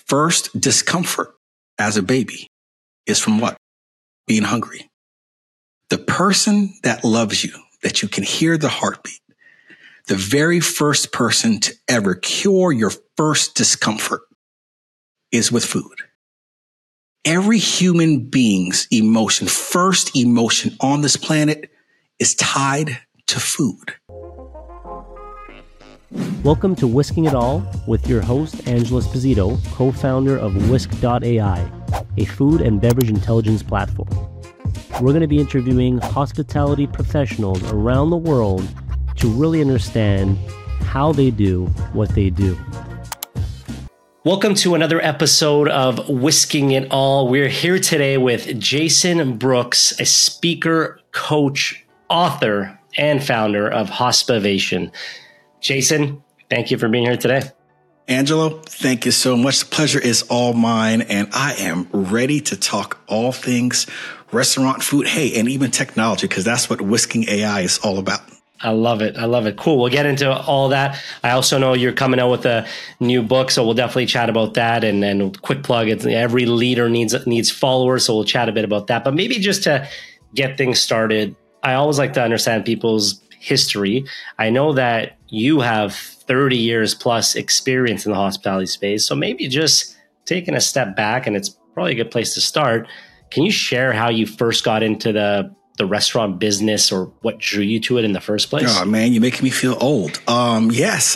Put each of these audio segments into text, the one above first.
first discomfort as a baby is from what? Being hungry. The person that loves you, that you can hear the heartbeat, the very first person to ever cure your first discomfort is with food. Every human being's emotion, first emotion on this planet, is tied to food. Welcome to Whisking It All with your host, Angela Esposito, co-founder of Whisk.ai, a food and beverage intelligence platform. We're going to be interviewing hospitality professionals around the world to really understand how they do what they do. Welcome to another episode of Whisking It All. We're here today with Jason Brooks, a speaker, coach, author, and founder of Hospivation. Jason, thank you for being here today. Angelo, thank you so much. The pleasure is all mine, and I am ready to talk all things restaurant food, hey, and even technology, because that's what Whisking AI is all about. I love it. I love it. Cool. We'll get into all that. I also know you're coming out with a new book, so we'll definitely chat about that. And quick plug, it's every leader needs followers, so we'll chat a bit about that. But maybe just to get things started, I always like to understand people's history. I know that you have 30 years plus experience in the hospitality space. So maybe just taking a step back, and it's probably a good place to start. Can you share how you first got into the restaurant business, or what drew you to it in the first place? Oh man, you're making me feel old. Yes.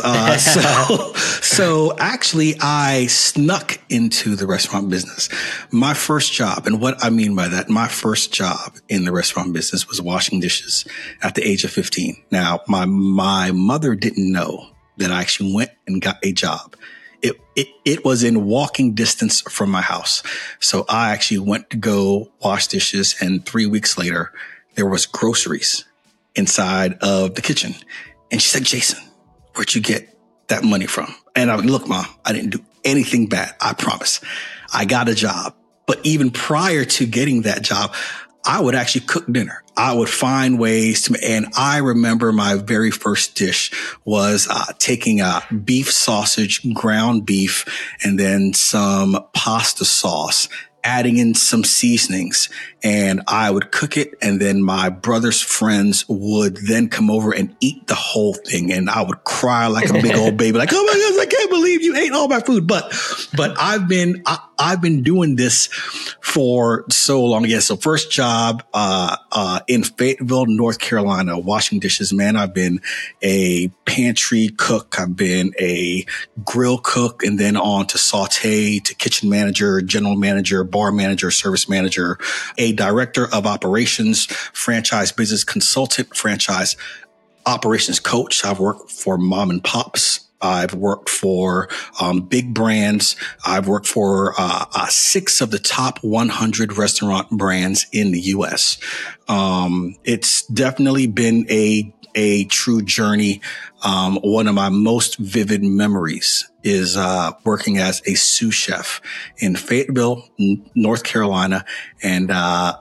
So actually I snuck into the restaurant business. My first job, and what I mean by that, my first job in the restaurant business was washing dishes at the age of 15. Now, my mother didn't know that I actually went and got a job. It was in walking distance from my house. So I actually went to go wash dishes, and 3 weeks later, there was groceries inside of the kitchen. And she said, Jason, where'd you get that money from? And I was, look, Mom, I didn't do anything bad. I promise. I got a job. But even prior to getting that job, I would actually cook dinner. I would find ways to, and I remember my very first dish was taking beef sausage, ground beef, and then some pasta sauce, adding in some seasonings, and I would cook it. And then my brother's friends would then come over and eat the whole thing. And I would cry like a big old baby, like, oh my gosh, I can't believe you ate all my food. But I've been doing this for so long. Yeah. So first job, in Fayetteville, North Carolina, washing dishes. Man, I've been a pantry cook. I've been a grill cook, and then on to saute, to kitchen manager, general manager, bar manager, service manager, a director of operations, franchise business consultant, franchise operations coach. I've worked for mom and pops. I've worked for big brands. I've worked for 6 of the top 100 restaurant brands in the U.S. It's definitely been a true journey. One of my most vivid memories is working as a sous chef in Fayetteville, North Carolina. And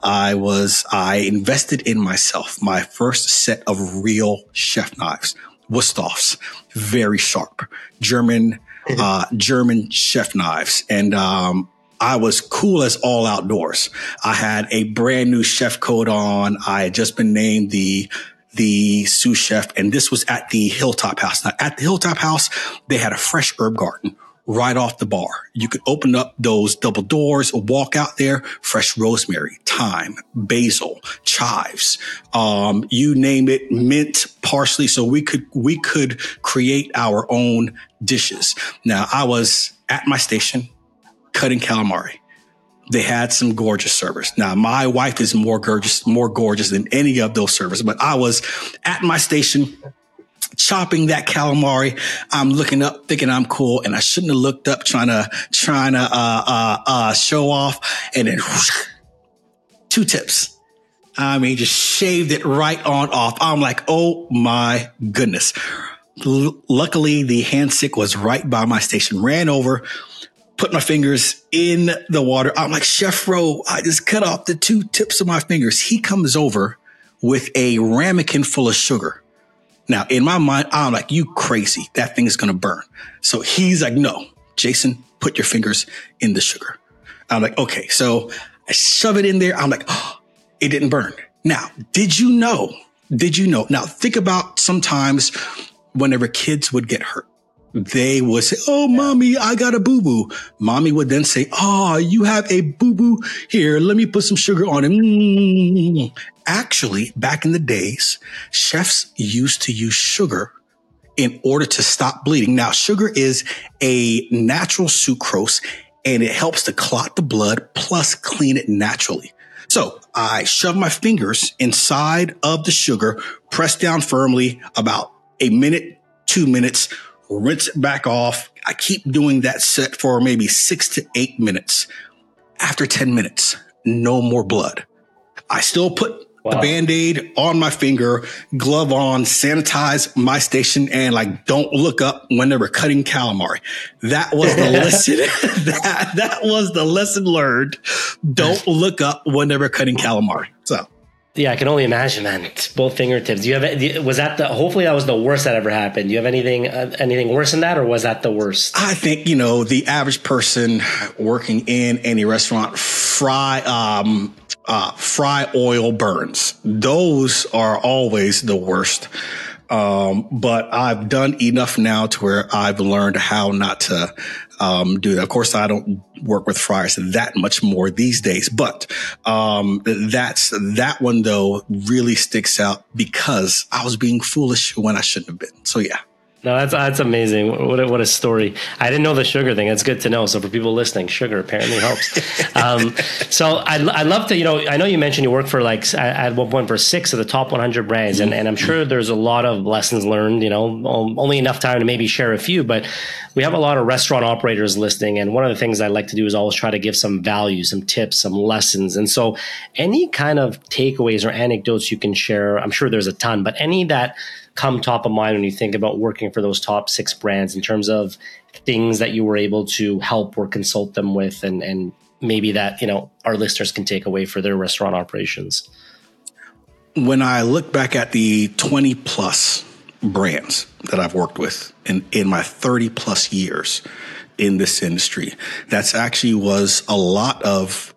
I invested in myself. My first set of real chef knives, Wusthoffs, very sharp, German chef knives. And I was cool as all outdoors. I had a brand new chef coat on. I had just been named the sous chef, and this was at the Hilltop House. Now, at the Hilltop House, they had a fresh herb garden right off the bar. You could open up those double doors, walk out there, fresh rosemary, thyme, basil, chives, you name it, mint, parsley. So we could create our own dishes. Now, I was at my station cutting calamari. They had some gorgeous servers. Now, my wife is more gorgeous than any of those servers, but I was at my station chopping that calamari. I'm looking up thinking I'm cool, and I shouldn't have looked up trying to show off. And then whoosh, 2 tips. I mean, just shaved it right on off. I'm like, oh my goodness. Luckily, the hand sick was right by my station, ran over, put my fingers in the water. I'm like, Chef Ro, I just cut off the 2 tips of my fingers. He comes over with a ramekin full of sugar. Now, in my mind, I'm like, you crazy. That thing is going to burn. So he's like, no, Jason, put your fingers in the sugar. I'm like, okay. So I shove it in there. I'm like, oh, it didn't burn. Now, did you know? Now think about sometimes whenever kids would get hurt, they would say, oh, mommy, I got a boo-boo. Mommy would then say, oh, you have a boo-boo. Here, let me put some sugar on it. Mm-hmm. Actually, back in the days, chefs used to use sugar in order to stop bleeding. Now, sugar is a natural sucrose, and it helps to clot the blood plus clean it naturally. So I shove my fingers inside of the sugar, press down firmly about a minute, 2 minutes, rinse it back off. I keep doing that set for maybe 6 to 8 minutes. After 10 minutes, no more blood. I still put the Band-Aid on my finger, glove on, sanitize my station, and like, don't look up when they were cutting calamari. That was the lesson. that was the lesson learned. Don't look up when they were cutting calamari. So. Yeah, I can only imagine, man. It's both fingertips. Hopefully that was the worst that ever happened. Do you have anything worse than that, or was that the worst? I think, the average person working in any restaurant, fry oil burns. Those are always the worst. But I've done enough now to where I've learned how not to do that. Of course, I don't work with fryers that much more these days, but that one though really sticks out because I was being foolish when I shouldn't have been. So yeah. No, that's amazing. What a story. I didn't know the sugar thing. That's good to know. So for people listening, sugar apparently helps. So I'd love to, I know you mentioned you work for at one point for 6 of the top 100 brands. And I'm sure there's a lot of lessons learned, only enough time to maybe share a few, but we have a lot of restaurant operators listening. And one of the things I like to do is always try to give some value, some tips, some lessons. And so any kind of takeaways or anecdotes you can share, I'm sure there's a ton, but any that come top of mind when you think about working for those top 6 brands in terms of things that you were able to help or consult them with and maybe that, our listeners can take away for their restaurant operations? When I look back at the 20 plus brands that I've worked with in my 30 plus years in this industry, that's actually was a lot of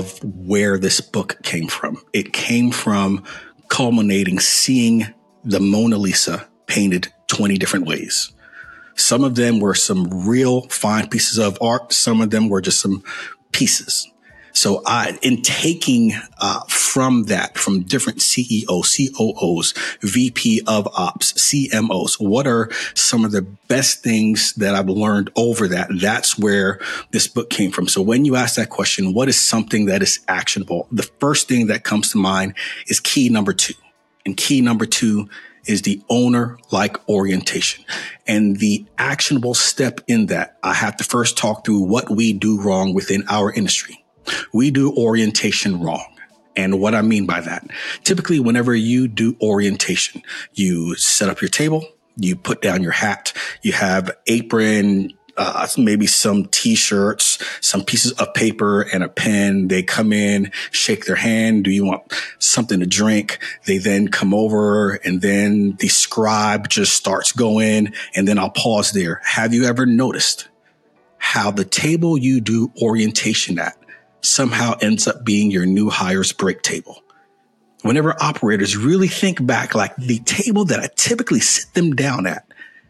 where this book came from. It came from culminating, seeing the Mona Lisa painted 20 different ways. Some of them were some real fine pieces of art. Some of them were just some pieces. So in taking from different CEOs, COOs, VP of Ops, CMOs, what are some of the best things that I've learned over that? That's where this book came from. So when you ask that question, what is something that is actionable? The first thing that comes to mind is key number 2. And key number 2 is the owner-like orientation. And the actionable step in that, I have to first talk through what we do wrong within our industry. We do orientation wrong. And what I mean by that, typically whenever you do orientation, you set up your table, you put down your hat, you have apron, maybe some t-shirts, some pieces of paper and a pen. They come in, shake their hand. Do you want something to drink? They then come over and then the scribe just starts going. And then I'll pause there. Have you ever noticed how the table you do orientation at somehow ends up being your new hire's break table? Whenever operators really think back, like the table that I typically sit them down at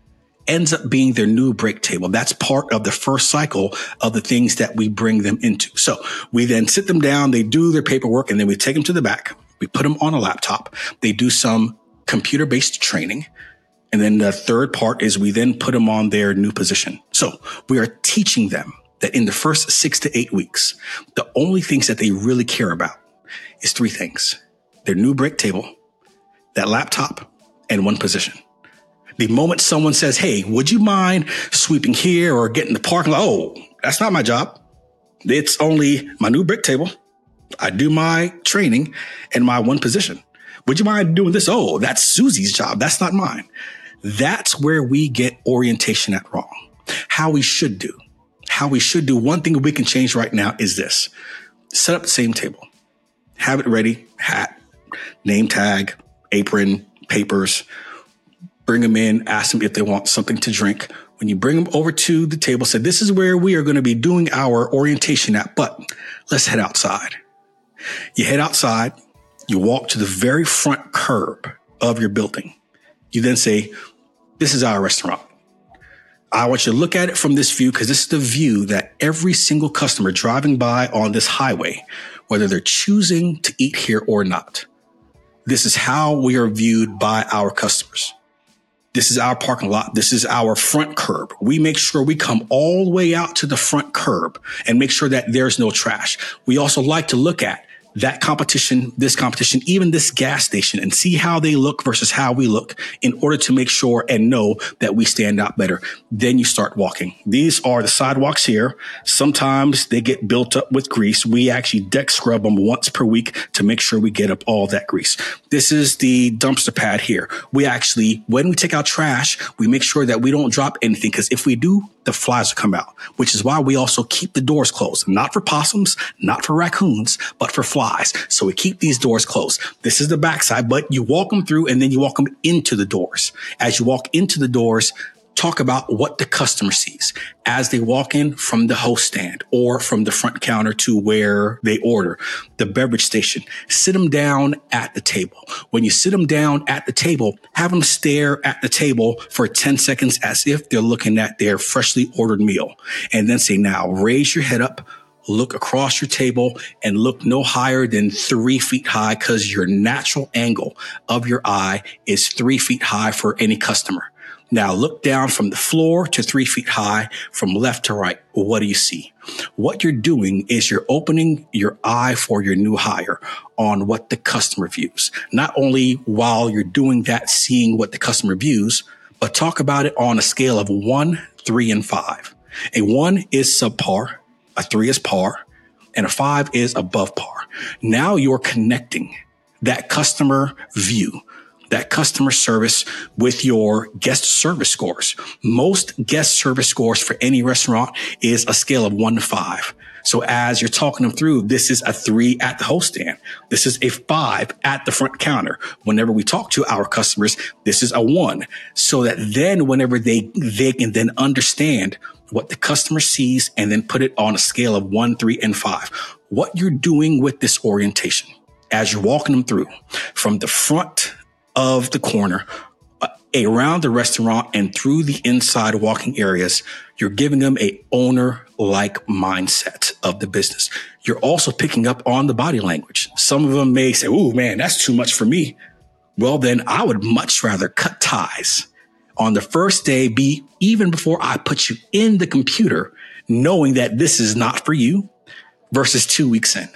ends up being their new break table. That's part of the first cycle of the things that we bring them into. So we then sit them down, they do their paperwork, and then we take them to the back. We put them on a laptop. They do some computer-based training. And then the third part is we then put them on their new position. So we are teaching them that in the first 6 to 8 weeks, the only things that they really care about is 3 things: their new break table, that laptop, and one position. The moment someone says, hey, would you mind sweeping here or getting the parking lot? Oh, that's not my job. It's only my new brick table. I do my training and my one position. Would you mind doing this? Oh, that's Susie's job. That's not mine. That's where we get orientation at wrong. How we should do. One thing we can change right now is this. Set up the same table. Have it ready. Hat, name tag, apron, papers. Bring them in, ask them if they want something to drink. When you bring them over to the table, say, this is where we are going to be doing our orientation at, but let's head outside. You head outside, you walk to the very front curb of your building. You then say, this is our restaurant. I want you to look at it from this view because this is the view that every single customer driving by on this highway, whether they're choosing to eat here or not, this is how we are viewed by our customers. This is our parking lot. This is our front curb. We make sure we come all the way out to the front curb and make sure that there's no trash. We also like to look at that competition, even this gas station, and see how they look versus how we look in order to make sure and know that we stand out better. Then you start walking. These are the sidewalks here. Sometimes they get built up with grease. We actually deck scrub them once per week to make sure we get up all that grease. This is the dumpster pad here. We actually, when we take out trash, we make sure that we don't drop anything because if we do, the flies will come out, which is why we also keep the doors closed, not for possums, not for raccoons, but for flies. So we keep these doors closed. This is the backside, but you walk them through and then you walk them into the doors. As you walk into the doors, talk about what the customer sees as they walk in from the host stand or from the front counter to where they order, the beverage station. Sit them down at the table. When you sit them down at the table, have them stare at the table for 10 seconds as if they're looking at their freshly ordered meal. And then say, now raise your head up, look across your table and look no higher than 3 feet high because your natural angle of your eye is 3 feet high for any customer. Now look down from the floor to 3 feet high, from left to right. What do you see? What you're doing is you're opening your eye for your new hire on what the customer views. Not only while you're doing that, seeing what the customer views, but talk about it on a scale of 1, 3, and 5. A 1 is subpar, a 3 is par, and a 5 is above par. Now you're connecting that customer view, that customer service with your guest service scores. Most guest service scores for any restaurant is a scale of 1 to 5. So as you're talking them through, this is a 3 at the host stand. This is a 5 at the front counter. Whenever we talk to our customers, this is a 1. So that then whenever they can then understand what the customer sees and then put it on a scale of 1, 3, and 5. What you're doing with this orientation as you're walking them through from the front of the corner, around the restaurant and through the inside walking areas, you're giving them a owner-like mindset of the business. You're also picking up on the body language. Some of them may say, "Oh man, that's too much for me." Well, then I would much rather cut ties on the first day, even before I put you in the computer, knowing that this is not for you versus 2 weeks in.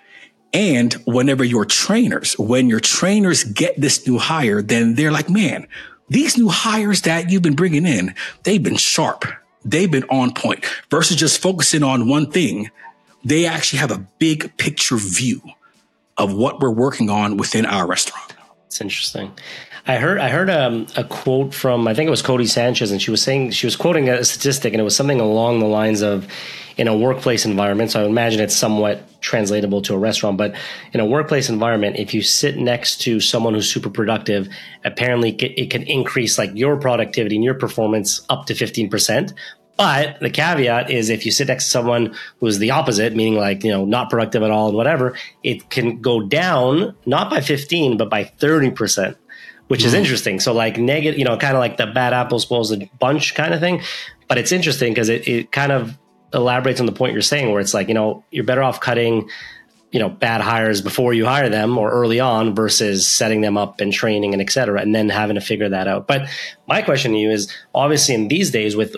And whenever when your trainers get this new hire, then they're like, man, these new hires that you've been bringing in, they've been sharp. They've been on point versus just focusing on one thing. They actually have a big picture view of what we're working on within our restaurant. It's interesting. I heard a quote from, I think it was Cody Sanchez, and she was quoting a statistic, and it was something along the lines of, in a workplace environment, so I would imagine it's somewhat translatable to a restaurant, but in a workplace environment, if you sit next to someone who's super productive, apparently it can increase like your productivity and your performance up to 15%. But the caveat is if you sit next to someone who's the opposite, meaning like, not productive at all and whatever, it can go down not by 15, but by 30%. Which is interesting. So like negative, kind of like the bad apple spoils the bunch kind of thing. But it's interesting because it kind of elaborates on the point you're saying, where it's like, you're better off cutting, bad hires before you hire them or early on versus setting them up and training and et cetera, and then having to figure that out. But my question to you is, obviously in these days with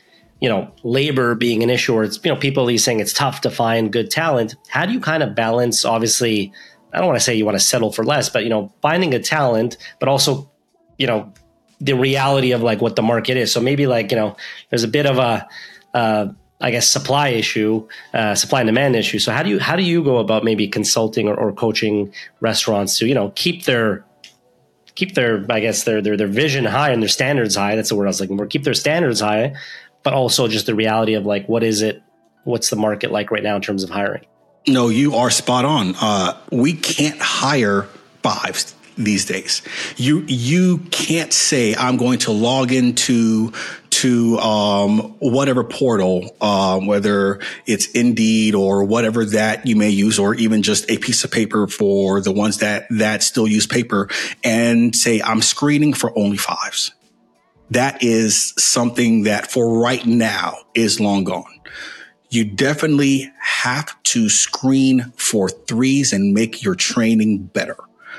labor being an issue, or it's, people at least saying it's tough to find good talent, how do you kind of balance, obviously, I don't want to say you want to settle for less, but, finding a talent, but also, the reality of like what the market is. So maybe like, there's a bit of a, I guess, supply and demand issue. So how do you go about maybe consulting or coaching restaurants to, keep their, I guess, their vision high and their standards high? That's the word I was looking for. Keep their standards high, but also just the reality of like, what's the market like right now in terms of hiring? No, you are spot on. We can't hire 5s these days. You can't say I'm going to log into to whatever portal, whether it's Indeed or whatever that you may use, or even just a piece of paper for the ones that still use paper, and say, I'm screening for only fives. That is something that for right now is long gone. You definitely have to screen for threes and make your training better.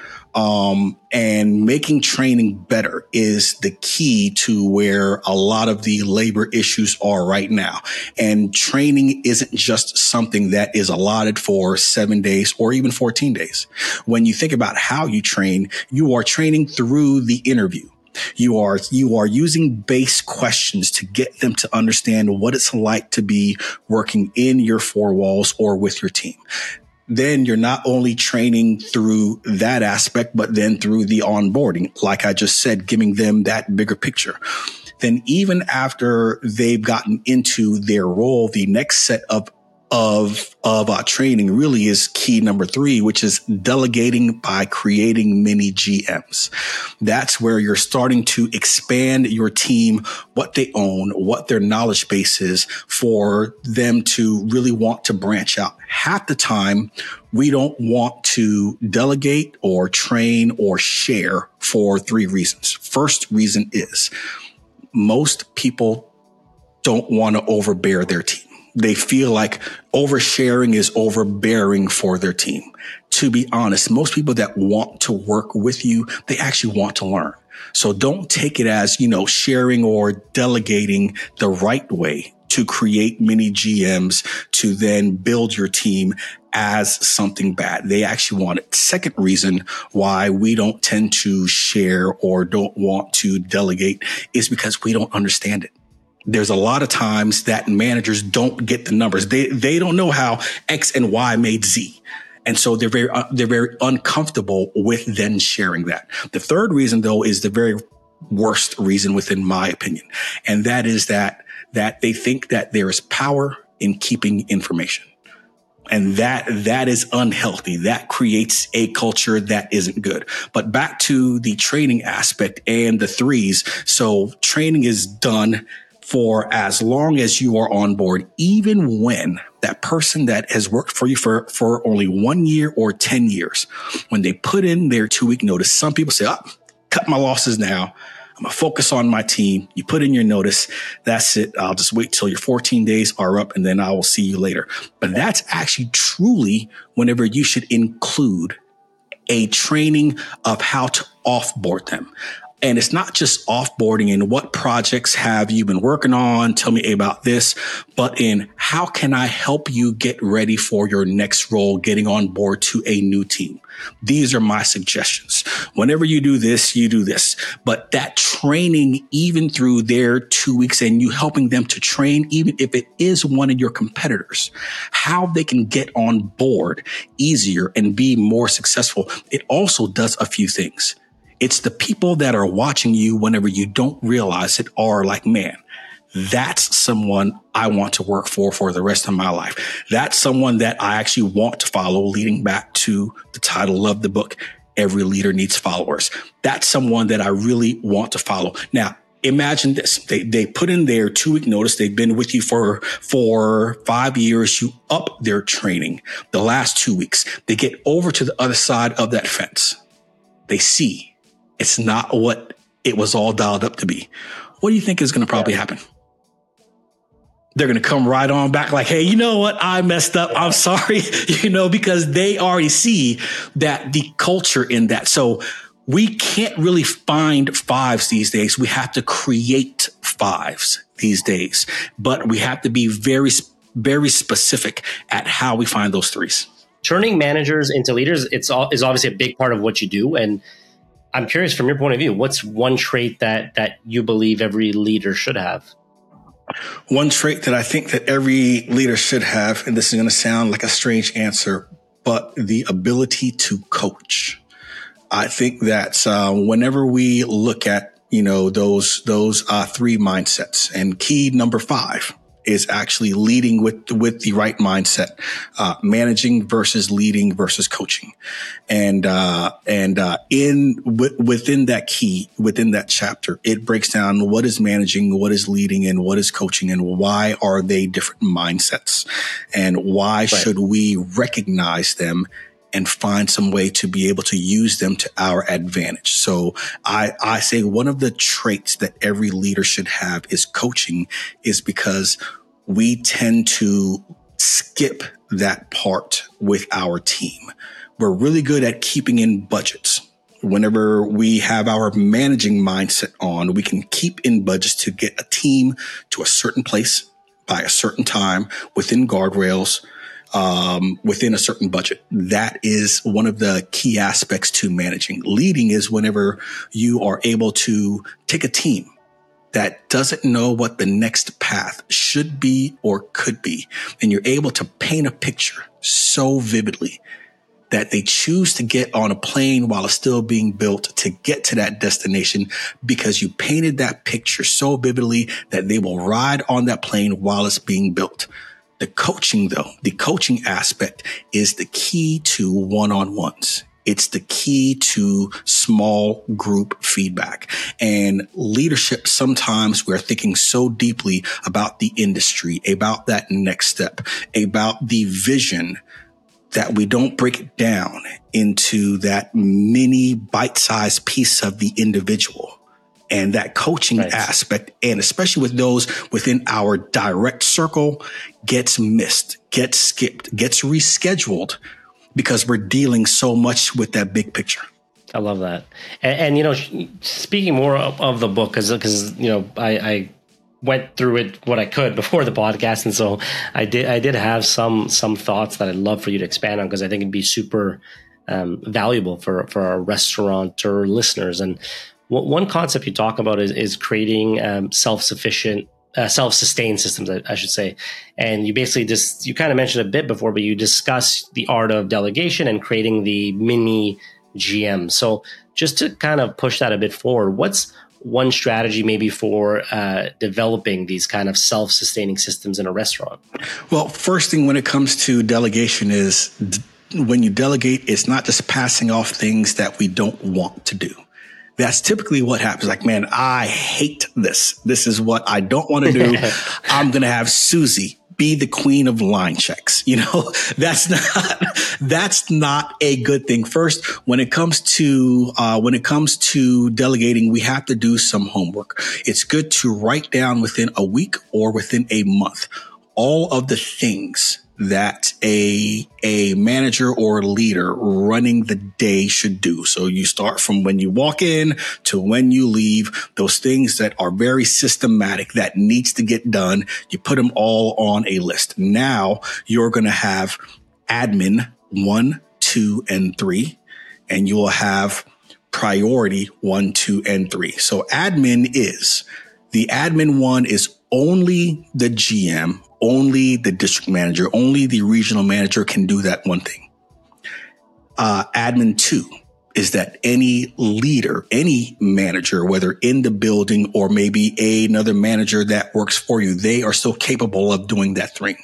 And making training better is the key to where a lot of the labor issues are right now. And training isn't just something that is allotted for 7 days or even 14 days. When you think about how you train, you are training through the interview. You are using base questions to get them to understand what it's like to be working in your four walls or with your team. Then you're not only training through that aspect, but then through the onboarding, like I just said, giving them that bigger picture. Then even after they've gotten into their role, the next set of training really is key number 3, which is delegating by creating mini GMs. That's where you're starting to expand your team, what they own, what their knowledge base is, for them to really want to branch out. Half the time, we don't want to delegate or train or share for 3 reasons. First reason is most people don't want to overbear their team. They feel like oversharing is overbearing for their team. To be honest, most people that want to work with you, they actually want to learn. So don't take it as, sharing or delegating the right way to create mini GMs to then build your team as something bad. They actually want it. Second reason why we don't tend to share or don't want to delegate is because we don't understand it. There's a lot of times that managers don't get the numbers. They don't know how X and Y made Z. And so they're very uncomfortable with then sharing that. The third reason, though, is the very worst reason within my opinion. And that is that they think that there is power in keeping information. And that is unhealthy. That creates a culture that isn't good. But back to the training aspect and the threes. So training is done for as long as you are on board, even when that person that has worked for you for only 1 year or 10 years, when they put in their 2-week notice, some people say, cut my losses now. I'm going to focus on my team. You put in your notice. That's it. I'll just wait till your 14 days are up and then I will see you later. But that's actually truly whenever you should include a training of how to offboard them. And it's not just offboarding and what projects have you been working on? Tell me about this, but in how can I help you get ready for your next role, getting on board to a new team? These are my suggestions. Whenever you do this, you do this. But that training, even through their 2 weeks and you helping them to train, even if it is one of your competitors, how they can get on board easier and be more successful. It also does a few things. It's the people that are watching you whenever you don't realize it are like, man, that's someone I want to work for the rest of my life. That's someone that I actually want to follow, leading back to the title of the book, Every Leader Needs Followers. That's someone that I really want to follow. Now, imagine this. They put in their 2-week notice. They've been with you for 5 years. You up their training the last 2 weeks. They get over to the other side of that fence. They see it's not what it was all dialed up to be. What do you think is going to probably happen? They're going to come right on back like, hey, you know what? I messed up. I'm sorry, because they already see that the culture in that. So we can't really find fives these days. We have to create fives these days, but we have to be very, very specific at how we find those threes. Turning managers into leaders, is obviously a big part of what you do. And I'm curious, from your point of view, what's one trait that you believe every leader should have? One trait that I think that every leader should have, and this is going to sound like a strange answer, but the ability to coach. I think that whenever we look at those 3 mindsets, and key number 5 is actually leading with the right mindset, managing versus leading versus coaching. And within that chapter, it breaks down what is managing, what is leading, and what is coaching, and why are they different mindsets, and why should we recognize them and find some way to be able to use them to our advantage. So I say one of the traits that every leader should have is coaching, is because we tend to skip that part with our team. We're really good at keeping in budgets. Whenever we have our managing mindset on, we can keep in budgets to get a team to a certain place by a certain time within guardrails, within a certain budget. That is one of the key aspects to managing. Leading is whenever you are able to take a team that doesn't know what the next path should be or could be, and you're able to paint a picture so vividly that they choose to get on a plane while it's still being built to get to that destination, because you painted that picture so vividly that they will ride on that plane while it's being built. The coaching, though, the coaching aspect is the key to one-on-ones. It's the key to small group feedback. And leadership, sometimes we're thinking so deeply about the industry, about that next step, about the vision, that we don't break it down into that mini bite-sized piece of the individual. And that coaching aspect, and especially with those within our direct circle, gets missed, gets skipped, gets rescheduled, because we're dealing so much with that big picture. I love that. And you know, speaking more of the book, because you know, I went through it what I could before the podcast, and so I did have some thoughts that I'd love for you to expand on, because I think it'd be super valuable for our restaurateur listeners. And one concept you talk about is creating self-sustained systems, I should say. And you basically you kind of mentioned a bit before, but you discuss the art of delegation and creating the mini GM. So just to kind of push that a bit forward, what's one strategy maybe for developing these kind of self-sustaining systems in a restaurant? Well, first thing when it comes to delegation is when you delegate, it's not just passing off things that we don't want to do. That's typically what happens. Like, man, I hate this. This is what I don't want to do. I'm going to have Susie be the queen of line checks. You know, that's not a good thing. First, when it comes to delegating, we have to do some homework. It's good to write down within a week or within a month all of the things that a manager or leader running the day should do. So you start from when you walk in to when you leave, those things that are very systematic that needs to get done. You put them all on a list. Now you're going to have admin 1, 2, and 3, and you will have priority 1, 2, and 3. So admin 1 is only the GM, only the district manager, only the regional manager can do that one thing. Admin 2 is that any leader, any manager, whether in the building or maybe another manager that works for you, they are still capable of doing that thing.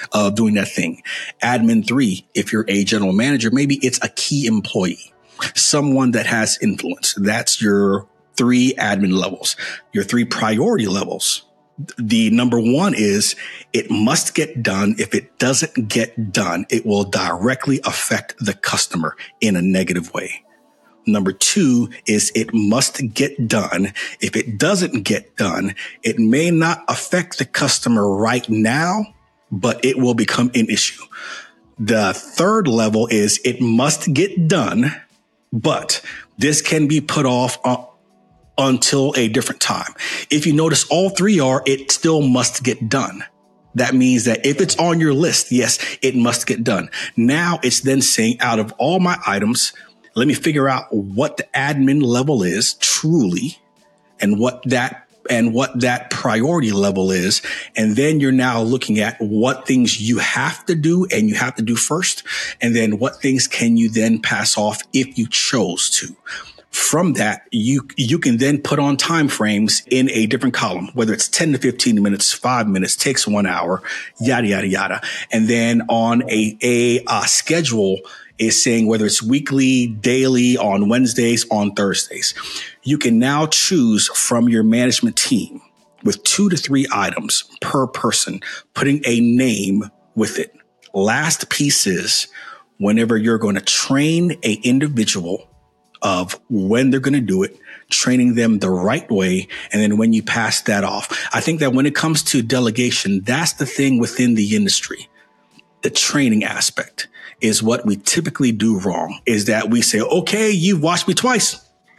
Admin 3, if you're a general manager, maybe it's a key employee, someone that has influence. That's your 3 admin levels. Your 3 priority levels. The number 1 is it must get done. If it doesn't get done, it will directly affect the customer in a negative way. Number 2 is it must get done. If it doesn't get done, it may not affect the customer right now, but it will become an issue. The 3rd level is it must get done, but this can be put off until a different time. If you notice, all 3 are, it still must get done. That means that if it's on your list, yes, it must get done. Now it's then saying, out of all my items, let me figure out what the admin level is truly, and what that priority level is. And then you're now looking at what things you have to do and you have to do first. And then what things can you then pass off if you chose to. From that, you can then put on time frames in a different column, whether it's 10 to 15 minutes, 5 minutes, takes 1 hour, yada, yada, yada. And then on a schedule is saying whether it's weekly, daily, on Wednesdays, on Thursdays. You can now choose from your management team with 2 to 3 items per person, putting a name with it. Last piece is whenever you're going to train an individual of when they're going to do it, training them the right way, and then when you pass that off. I think that when it comes to delegation, that's the thing within the industry. The training aspect is what we typically do wrong, is that we say, okay, you've watched me twice.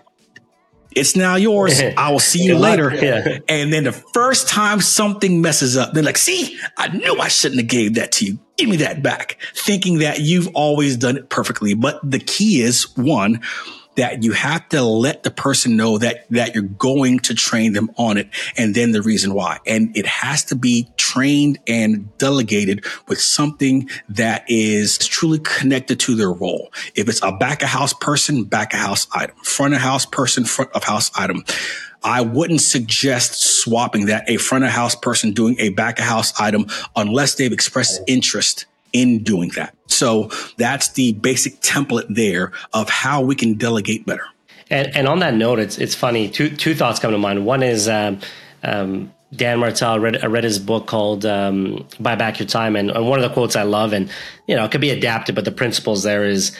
It's now yours. I will see you later. Yeah. And then the first time something messes up, they're like, see, I knew I shouldn't have gave that to you. Give me that back. Thinking that you've always done it perfectly. But the key is, one, that you have to let the person know that you're going to train them on it, and then the reason why. And it has to be trained and delegated with something that is truly connected to their role. If it's a back of house person, back of house item, front of house person, front of house item. I wouldn't suggest swapping that, a front of house person doing a back of house item, unless they've expressed interest in doing that. So that's the basic template there of how we can delegate better. And on that note, it's funny. Two thoughts come to mind. One is Dan Martell. I read his book called "Buy Back Your Time," and one of the quotes I love, and it could be adapted, but the principles there is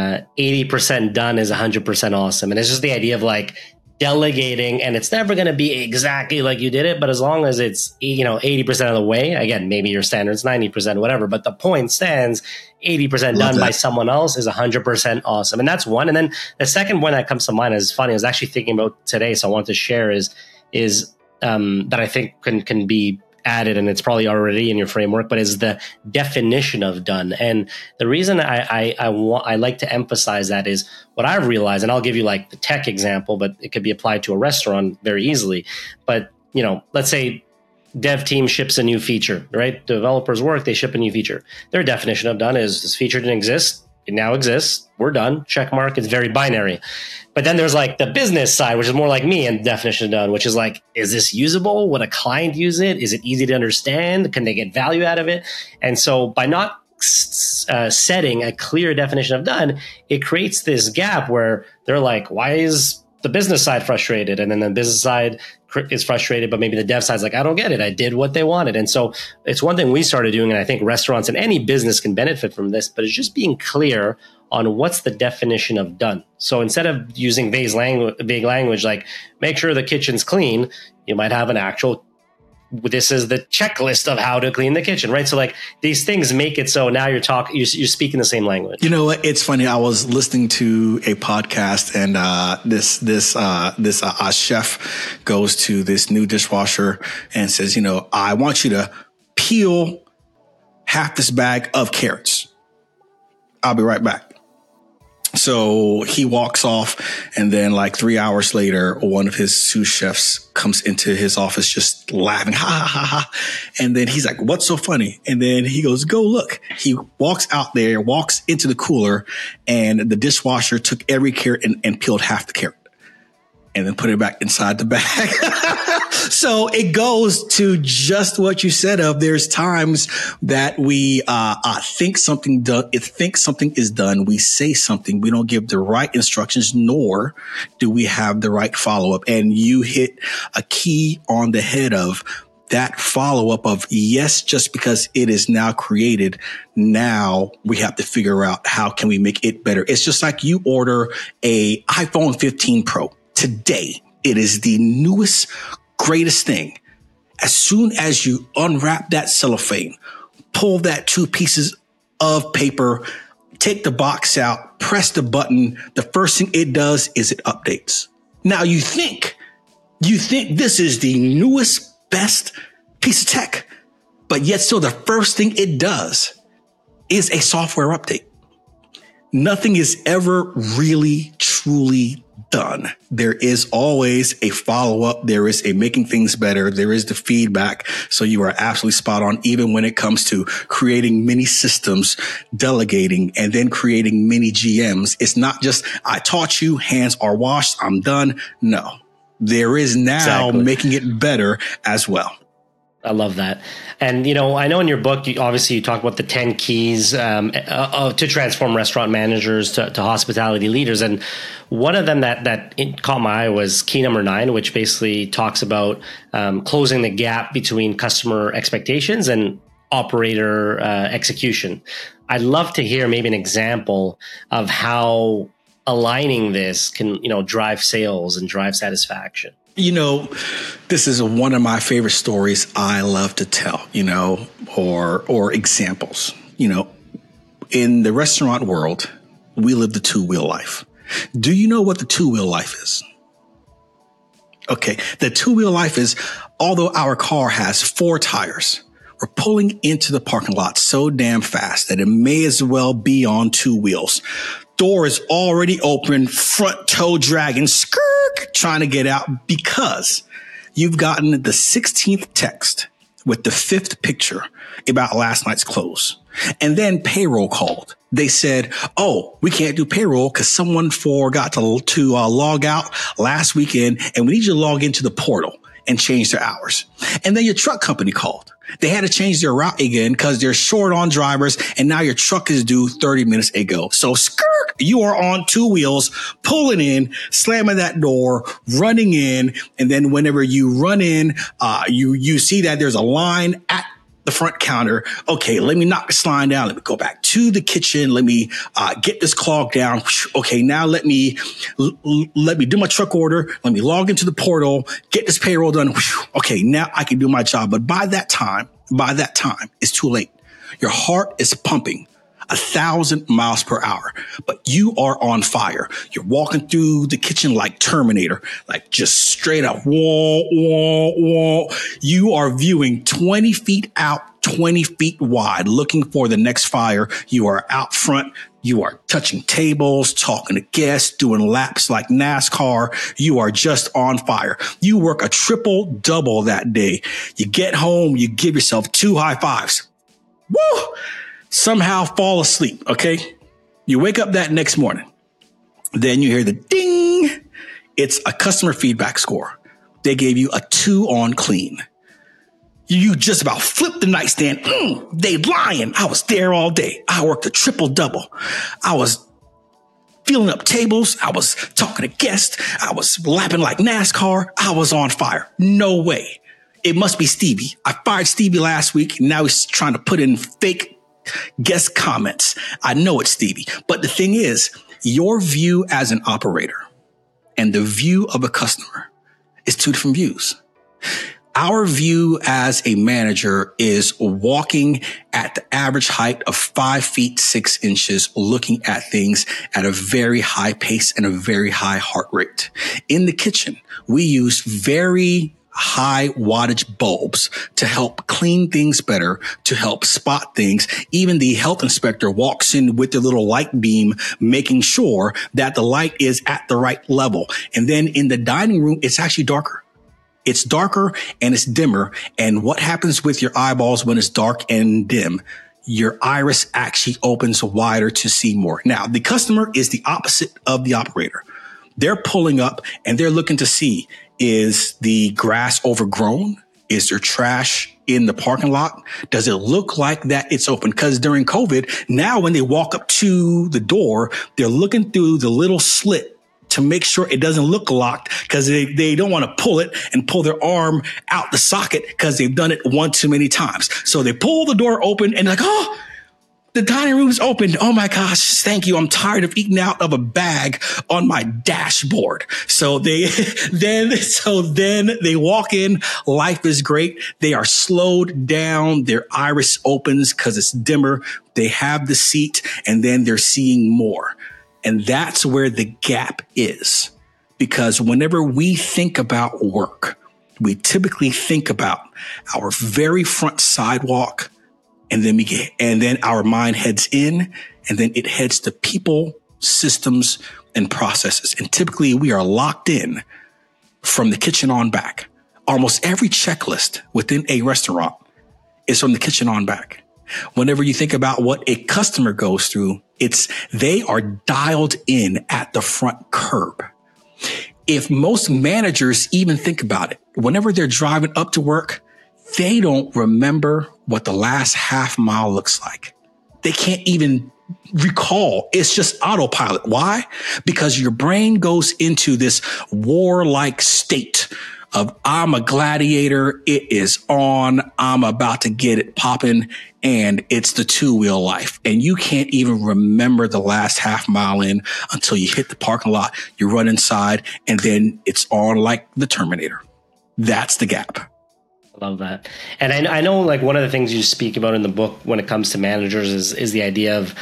80% done is 100% awesome, and it's just the idea of like delegating, and it's never going to be exactly like you did it, but as long as it's 80% of the way, again, maybe your standard's 90%, whatever, but the point stands, 80% done by someone else is 100% awesome. And that's one. And then the second one that comes to mind is funny. I was actually thinking about today, so I wanted to share is that I think can be added, and it's probably already in your framework, but is the definition of done. And the reason I like to emphasize that is what I've realized, and I'll give you like the tech example, but it could be applied to a restaurant very easily. But, let's say dev team ships a new feature, right? Developers work, they ship a new feature. Their definition of done is this feature didn't exist. It now exists. We're done. Check mark. It's very binary. But then there's like the business side, which is more like me and definition of done, which is like, is this usable? Would a client use it? Is it easy to understand? Can they get value out of it? And so by not setting a clear definition of done, it creates this gap where they're like, why is the business side frustrated? And then the business side is frustrated, but maybe the dev side's like, I don't get it. I did what they wanted. And so it's one thing we started doing, and I think restaurants and any business can benefit from this, but it's just being clear on what's the definition of done. So instead of using vague language, like make sure the kitchen's clean, you might have an actual, this is the checklist of how to clean the kitchen, right? So like these things make it so now you're speaking the same language. You know what? It's funny. I was listening to a podcast, and this chef goes to this new dishwasher and says, I want you to peel half this bag of carrots. I'll be right back. So he walks off, and then like 3 hours later, one of his sous chefs comes into his office just laughing, ha, ha, ha, ha. And then he's like, what's so funny? And then he goes, go look. He walks out there, walks into the cooler, and the dishwasher took every carrot and peeled half the carrot and then put it back inside the bag. So it goes to just what you said of there's times that we think something is done. We say something. We don't give the right instructions, nor do we have the right follow-up. And you hit a key on the head of that follow-up of, yes, just because it is now created, now we have to figure out how can we make it better. It's just like you order a iPhone 15 Pro today. It is the newest, greatest thing. As soon as you unwrap that cellophane, pull that 2 pieces of paper, take the box out, press the button, the first thing it does is it updates. Now you think this is the newest, best piece of tech, but yet still the first thing it does is a software update. Nothing is ever really, truly done. There is always a follow-up. There is a making things better. There is the feedback. So you are absolutely spot on, even when it comes to creating mini systems, delegating, and then creating mini GMs. It's not just, I taught you, hands are washed, I'm done. No, there is now making it better as well. I love that. And, I know in your book, you talk about the 10 keys to transform restaurant managers to hospitality leaders. And one of them that caught my eye was key number 9, which basically talks about closing the gap between customer expectations and operator execution. I'd love to hear maybe an example of how aligning this can, drive sales and drive satisfaction. This is one of my favorite stories I love to tell, or examples. In the restaurant world, we live the 2-wheel life. Do you know what the 2-wheel life is? Okay. The 2-wheel life is, although our car has 4 tires, we're pulling into the parking lot so damn fast that it may as well be on 2 wheels. Door is already open, front toe dragging, trying to get out because you've gotten the 16th text with the 5th picture about last night's close. And then payroll called. They said, oh, we can't do payroll because someone forgot to log out last weekend, and we need you to log into the portal and change their hours. And then your truck company called. They had to change their route again because they're short on drivers, and now your truck is due 30 minutes ago. So you are on 2 wheels, pulling in, slamming that door, running in. And then whenever you run in, you see that there's a line at the front counter. Okay, let me knock this line down. Let me go back to the kitchen. Let me get this clog down. Okay, now let me do my truck order. Let me log into the portal, get this payroll done. Okay, now I can do my job. But by that time, it's too late. Your heart is pumping 1,000 miles per hour, but you are on fire. You're walking through the kitchen like Terminator, like just straight up. Wah, wah, wah. You are viewing 20 feet out, 20 feet wide, looking for the next fire. You are out front. You are touching tables, talking to guests, doing laps like NASCAR. You are just on fire. You work a triple double that day. You get home, you give yourself 2 high fives. Woo! Somehow fall asleep, okay? You wake up that next morning. Then you hear the ding. It's a customer feedback score. They gave you a 2 on clean. You just about flipped the nightstand. They lying. I was there all day. I worked a triple double. I was filling up tables. I was talking to guests. I was lapping like NASCAR. I was on fire. No way. It must be Stevie. I fired Stevie last week. Now he's trying to put in fake guest comments. I know it's Stevie. But the thing is, your view as an operator and the view of a customer is 2 different views. Our view as a manager is walking at the average height of 5 feet 6 inches, looking at things at a very high pace and a very high heart rate. In the kitchen, we use very high wattage bulbs to help clean things better, to help spot things. Even the health inspector walks in with their little light beam, making sure that the light is at the right level. And then in the dining room, it's actually darker. It's darker and it's dimmer. And what happens with your eyeballs when it's dark and dim? Your iris actually opens wider to see more. Now, the customer is the opposite of the operator. They're pulling up and they're looking to see, is the grass overgrown? Is there trash in the parking lot? Does it look like that it's open? Because during COVID, now when they walk up to the door, they're looking through the little slit to make sure it doesn't look locked, because they don't want to pull it and pull their arm out the socket because they've done it one too many times. So they pull the door open and like, oh, the dining room is open. Oh my gosh, thank you. I'm tired of eating out of a bag on my dashboard. So then they walk in. Life is great. They are slowed down. Their iris opens because it's dimmer. They have the seat and then they're seeing more. And that's where the gap is. Because whenever we think about work, we typically think about our very front sidewalk. And then our mind heads in, and then it heads to people's systems, and processes. And typically we are locked in from the kitchen on back. Almost every checklist within a restaurant is from the kitchen on back. Whenever you think about what a customer goes through, they are dialed in at the front curb. If most managers even think about it, whenever they're driving up to work, they don't remember what the last half mile looks like. They can't even recall. It's just autopilot. Why? Because your brain goes into this warlike state of I'm a gladiator. It is on. I'm about to get it popping. And it's the two-wheel life. And you can't even remember the last half mile in until you hit the parking lot. You run inside and then it's on like the Terminator. That's the gap. I love that. And I know like one of the things you speak about in the book when it comes to managers is the idea of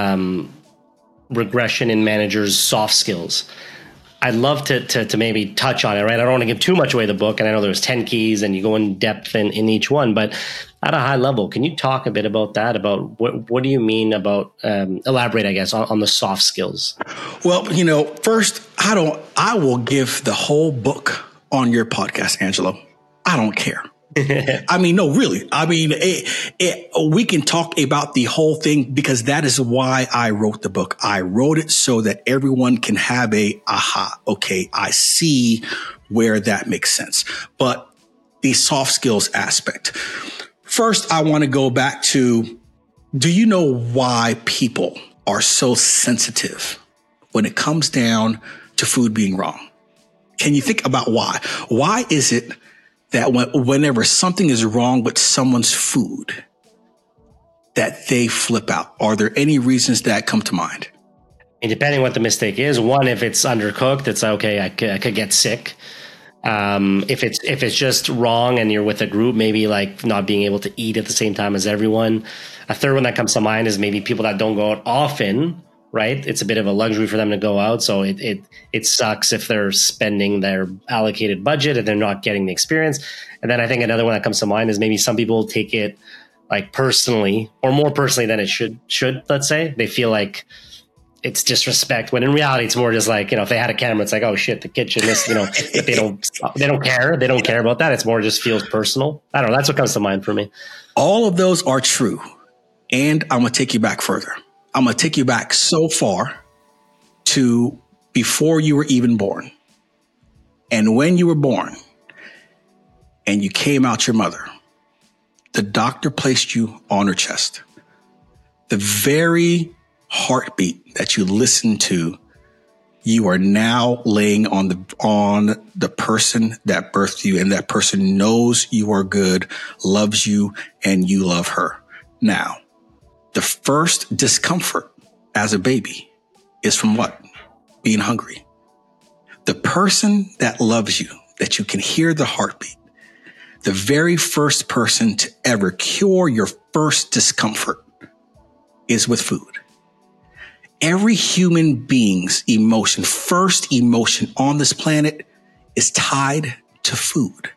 regression in managers' soft skills. I'd love to maybe touch on it, right? I don't want to give too much away the book, and I know there's 10 keys and you go in depth in each one, but at a high level, can you talk a bit about that? About what do you mean about, elaborate, I guess, on the soft skills? Well, first, I will give the whole book on your podcast, Angelo. I don't care. I mean, no, really. I mean, we can talk about the whole thing because that is why I wrote the book. I wrote it so that everyone can have okay, I see where that makes sense. But the soft skills aspect. First, I want to go back to, do you know why people are so sensitive when it comes down to food being wrong? Can you think about why? Why is it that whenever something is wrong with someone's food, that they flip out? Are there any reasons that come to mind? And depending what the mistake is, one, if it's undercooked, it's okay, I could get sick. If it's just wrong and you're with a group, maybe like not being able to eat at the same time as everyone. A third one that comes to mind is maybe people that don't go out often, right? It's a bit of a luxury for them to go out. So it sucks if they're spending their allocated budget and they're not getting the experience. And then I think another one that comes to mind is maybe some people take it like personally, or more personally than it should, let's say. They feel like it's disrespect, when in reality it's more just like, if they had a camera, it's like, oh shit, the kitchen is, if they don't care about that. It's more just feels personal. I don't know. That's what comes to mind for me. All of those are true. And I'm going to take you back further. I'm going to take you back so far to before you were even born. And when you were born and you came out your mother, the doctor placed you on her chest. The very heartbeat that you listen to, you are now laying on the person that birthed you, and that person knows you are good, loves you, and you love her. Now, the first discomfort as a baby is from what? Being hungry. The person that loves you, that you can hear the heartbeat, the very first person to ever cure your first discomfort is with food. Every human being's first emotion on this planet is tied to food.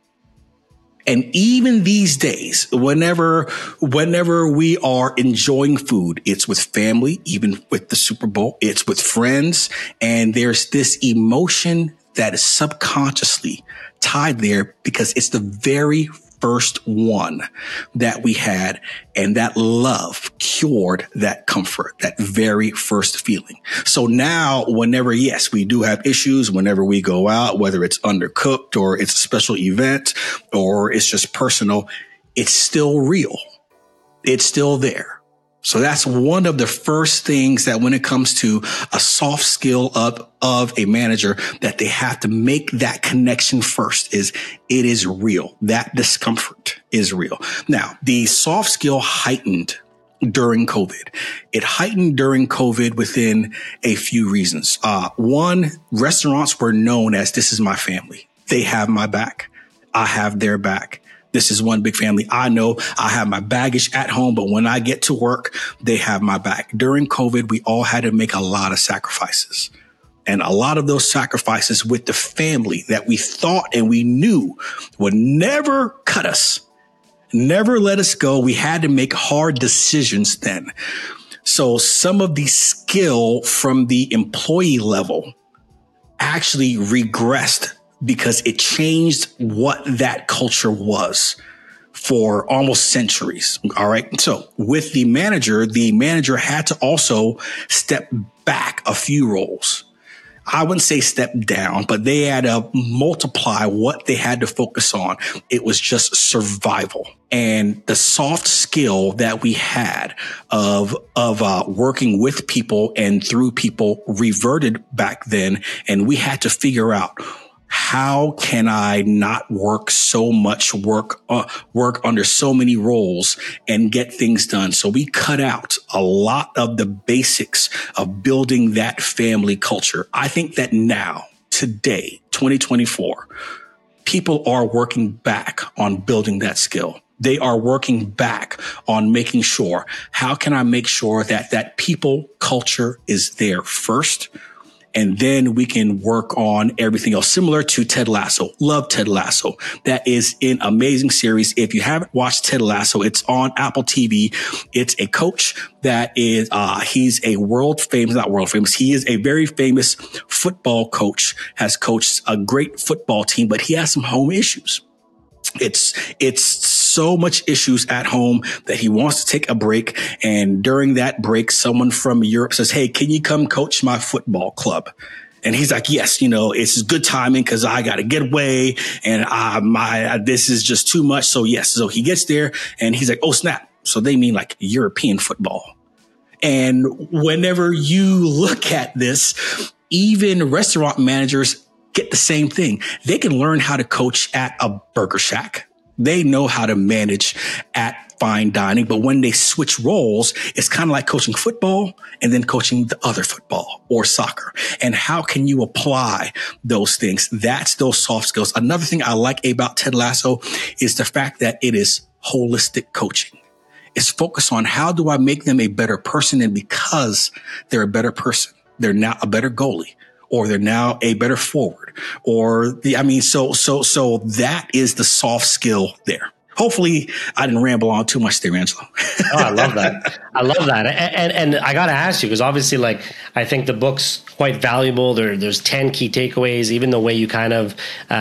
And even these days, whenever we are enjoying food, it's with family, even with the Super Bowl, it's with friends. And there's this emotion that is subconsciously tied there because it's the very first one that we had, and that love cured that comfort, that very first feeling. So now, whenever, yes, we do have issues, whenever we go out, whether it's undercooked or it's a special event or it's just personal, it's still real. It's still there. So that's one of the first things that when it comes to a soft skill of a manager, that they have to make that connection first, is it is real. That discomfort is real. Now, the soft skill heightened during COVID. It heightened during COVID within a few reasons. One, restaurants were known as, this is my family. They have my back. I have their back. This is one big family. I know I have my baggage at home, but when I get to work, they have my back. During COVID, we all had to make a lot of sacrifices. And a lot of those sacrifices with the family that we thought and we knew would never cut us, never let us go. We had to make hard decisions then. So some of the skill from the employee level actually regressed because it changed what that culture was for almost centuries. All right. So with the manager had to also step back a few roles. I wouldn't say step down, but they had to multiply what they had to focus on. It was just survival. And the soft skill that we had of working with people and through people reverted back then. And we had to figure out, how can I not work so much, work under so many roles and get things done? So we cut out a lot of the basics of building that family culture. I think that now, today, 2024, people are working back on building that skill. They are working back on making sure, how can I make sure that that people culture is there first? And then we can work on everything else, similar to Ted Lasso. Love Ted Lasso. That is an amazing series. If you haven't watched Ted Lasso, it's on Apple TV. It's a coach that is, he's a he is a very famous football coach, has coached a great football team, but he has some home issues. It's so much issues at home that he wants to take a break. And during that break, someone from Europe says, hey, can you come coach my football club? And he's like, yes, it's good timing because I got to get away and this is just too much. So yes. So he gets there and he's like, oh, snap. So they mean like European football. And whenever you look at this, even restaurant managers get the same thing. They can learn how to coach at a burger shack. They know how to manage at fine dining. But when they switch roles, it's kind of like coaching football and then coaching the other football or soccer. And how can you apply those things? That's those soft skills. Another thing I like about Ted Lasso is the fact that it is holistic coaching. It's focused on how do I make them a better person? And because they're a better person, they're now a better goalie, or they're now a better forward, so that is the soft skill there. Hopefully I didn't ramble on too much there, Angelo. Oh, I love that. And I got to ask you, because obviously, like, I think the book's quite valuable. There's 10 key takeaways, even the way you kind of,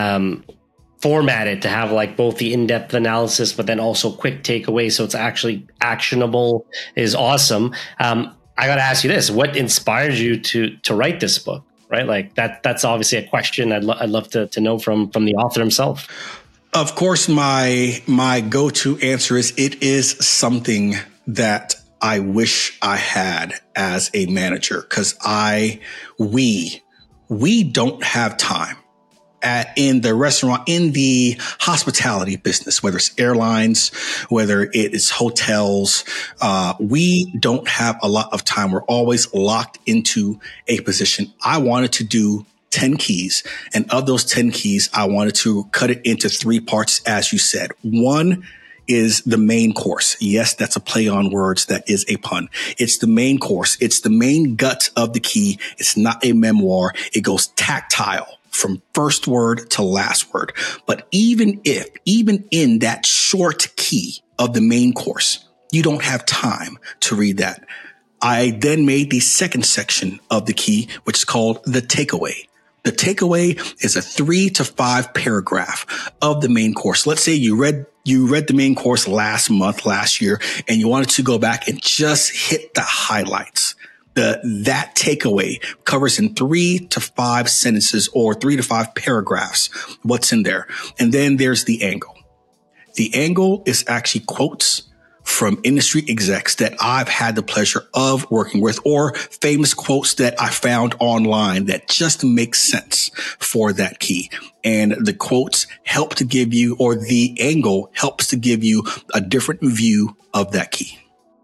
format it to have like both the in-depth analysis, but then also quick takeaways. So it's actually actionable is awesome. I got to ask you this, what inspired you to write this book? Right? Like that's obviously a question I'd love to know from the author himself. Of course, my go-to answer is it is something that I wish I had as a manager, because we don't have time in the restaurant, in the hospitality business, whether it's airlines, whether it is hotels, we don't have a lot of time. We're always locked into a position. I wanted to do 10 keys. And of those 10 keys, I wanted to cut it into 3 parts, as you said. One is the main course. Yes, that's a play on words. That is a pun. It's the main course. It's the main gut of the key. It's not a memoir. It goes tactile from first word to last word. But even in that short key of the main course, you don't have time to read that. I then made the second section of the key, which is called the takeaway. The takeaway is a 3 to 5 paragraph of the main course. Let's say you read the main course last year, and you wanted to go back and just hit the highlights. That takeaway covers in 3 to 5 sentences or 3 to 5 paragraphs what's in there. And then there's the angle. The angle is actually quotes from industry execs that I've had the pleasure of working with, or famous quotes that I found online that just make sense for that key. And the quotes help to give you, or the angle helps to give you a different view of that key.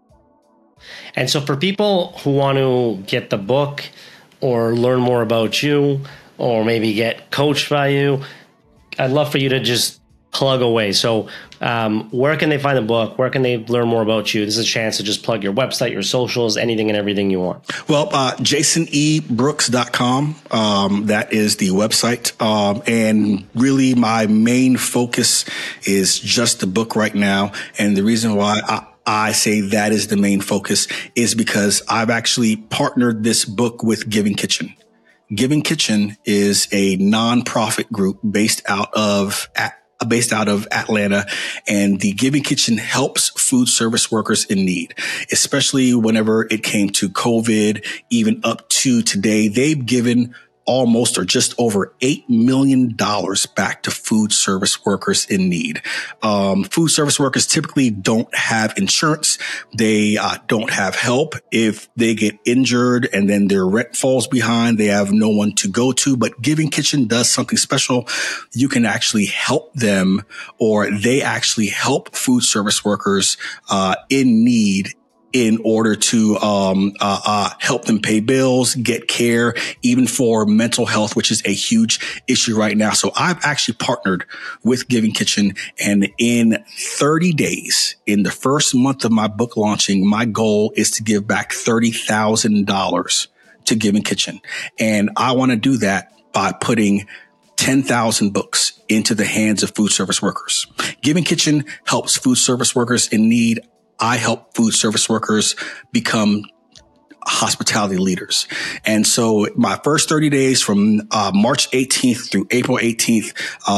And so for people who want to get the book or learn more about you, or maybe get coached by you, I'd love for you to just plug away. So where can they find the book? Where can they learn more about you? This is a chance to just plug your website, your socials, anything and everything you want. Well, jasonebrooks.com. That is the website. And really my main focus is just the book right now. And the reason why I say that is the main focus is because I've actually partnered this book with Giving Kitchen. Giving Kitchen is a nonprofit group based out of Atlanta, and the Giving Kitchen helps food service workers in need, especially whenever it came to COVID, even up to today. They've given almost or just over $8 million back to food service workers in need. Food service workers typically don't have insurance. They don't have help. If they get injured and then their rent falls behind, they have no one to go to. But Giving Kitchen does something special. You can actually help them, or they actually help food service workers in need in order to help them pay bills, get care, even for mental health, which is a huge issue right now. So I've actually partnered with Giving Kitchen, and in 30 days, in the first month of my book launching, my goal is to give back $30,000 to Giving Kitchen. And I want to do that by putting 10,000 books into the hands of food service workers. Giving Kitchen helps food service workers in need. I help food service workers become hospitality leaders. And so my first 30 days from March 18th through April 18th,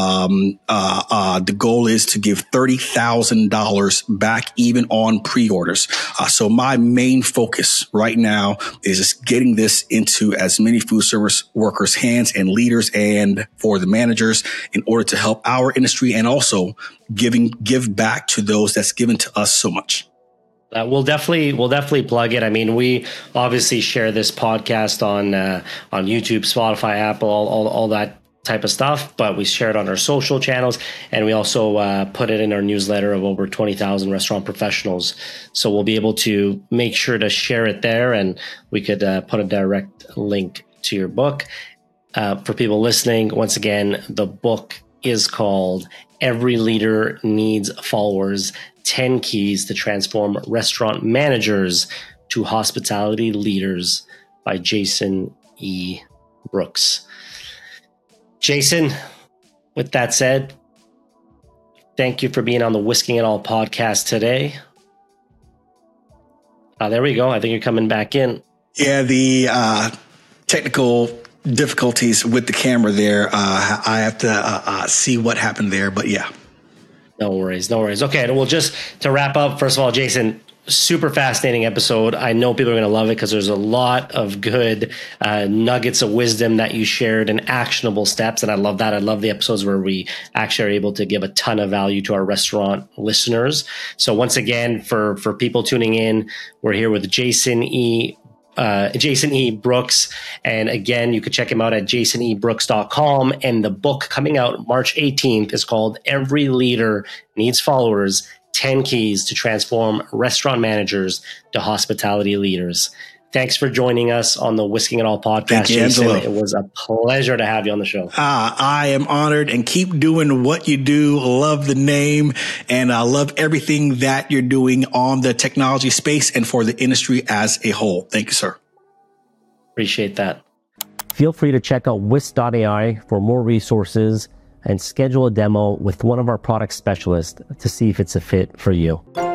the goal is to give $30,000 back even on pre-orders. So my main focus right now is just getting this into as many food service workers' hands and leaders and for the managers in order to help our industry and also give back to those that's given to us so much. We'll definitely plug it. I mean, we obviously share this podcast on YouTube, Spotify, Apple, all that type of stuff, but we share it on our social channels, and we also put it in our newsletter of over 20,000 restaurant professionals. So we'll be able to make sure to share it there, and we could put a direct link to your book. For people listening, once again, the book is called Every Leader Needs Followers, 10 Keys to Transform Restaurant Managers to Hospitality Leaders by Jason E. Brooks. Jason, with that said, thank you for being on the Whisking It All podcast today. There we go. I think you're coming back in. Yeah, the technical difficulties with the camera there. I have to see what happened there, but yeah. No worries. Okay, well, just to wrap up, first of all, Jason, super fascinating episode. I know people are going to love it because there's a lot of good nuggets of wisdom that you shared and actionable steps. And I love that. I love the episodes where we actually are able to give a ton of value to our restaurant listeners. So once again, for people tuning in, we're here with Jason E. Brooks. And again, you could check him out at jasonebrooks.com. And the book coming out March 18th is called Every Leader Needs Followers, 10 Keys to Transform Restaurant Managers to Hospitality Leaders. Thanks for joining us on the Whisking It All podcast, Thank you, Jason. Angelo. It was a pleasure to have you on the show. I am honored, and keep doing what you do. Love the name, and I love everything that you're doing on the technology space and for the industry as a whole. Thank you, sir. Appreciate that. Feel free to check out Whisk.ai for more resources and schedule a demo with one of our product specialists to see if it's a fit for you.